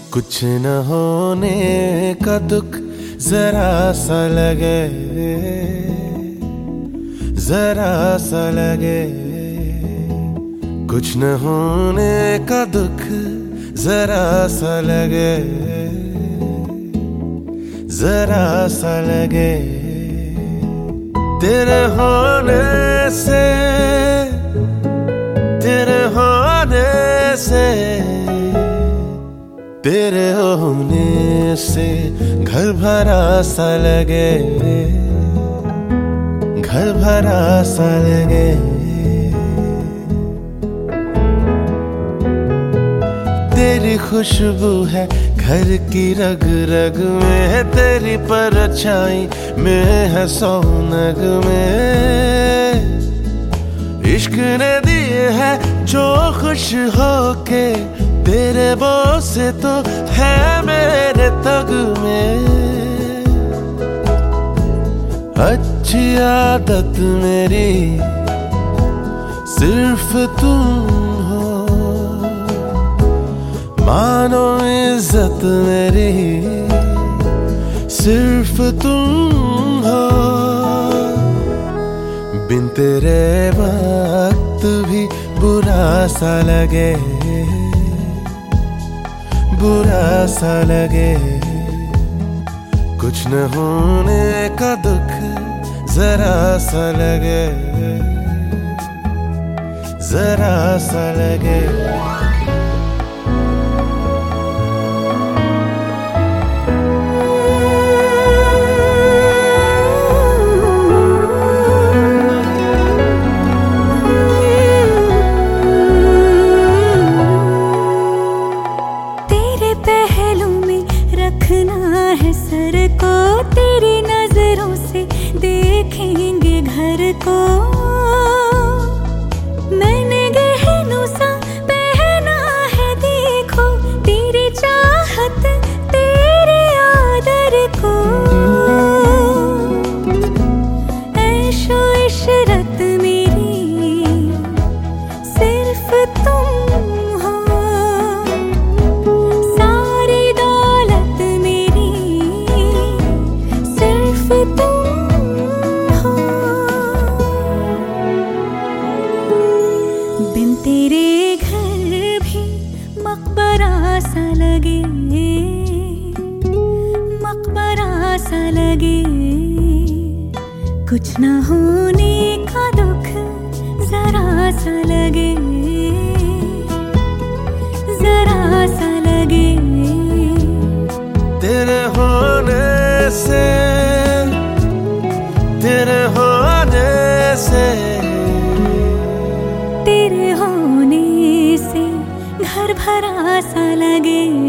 कुछ न होने का दुख जरा सा लगे, जरा सा लगे। कुछ न होने का दुख जरा सा लगे, जरा सा लगे। तेरे होने से, तेरे होने से, तेरे होने से घर भरा सा लगे, घर भरा सा लगे। तेरी खुशबू है घर की रग रग में, तेरी परछाई में है सौनग में। इश्क ने दिए है जो खुश होके, तेरे बोल से तो है मेरे तग में। अच्छी आदत मेरी सिर्फ तुम हो, मानो इज्जत मेरी सिर्फ तुम हो। बिन तेरे वक्त भी बुरा सा लगे, बुरा सा लगे। कुछ न होने का दुख जरा सा लगे, जरा सा लगे। रखना है सर को, तेरी नजरों से देखेंगे घर को। मैंने गहनों सा पहना है देखो, तेरी चाहत तेरे आदर को। ऐशो इशरत मेरी सिर्फ तुम हो, बिन तेरे घर भी मकबरा सा लगे, मकबरा सा लगे। कुछ न होने का दुख जरा सा लगे, जरा सा लगे। तेरे होने से, तेरे होने से, तेरे होने से घर भरा सा लगे।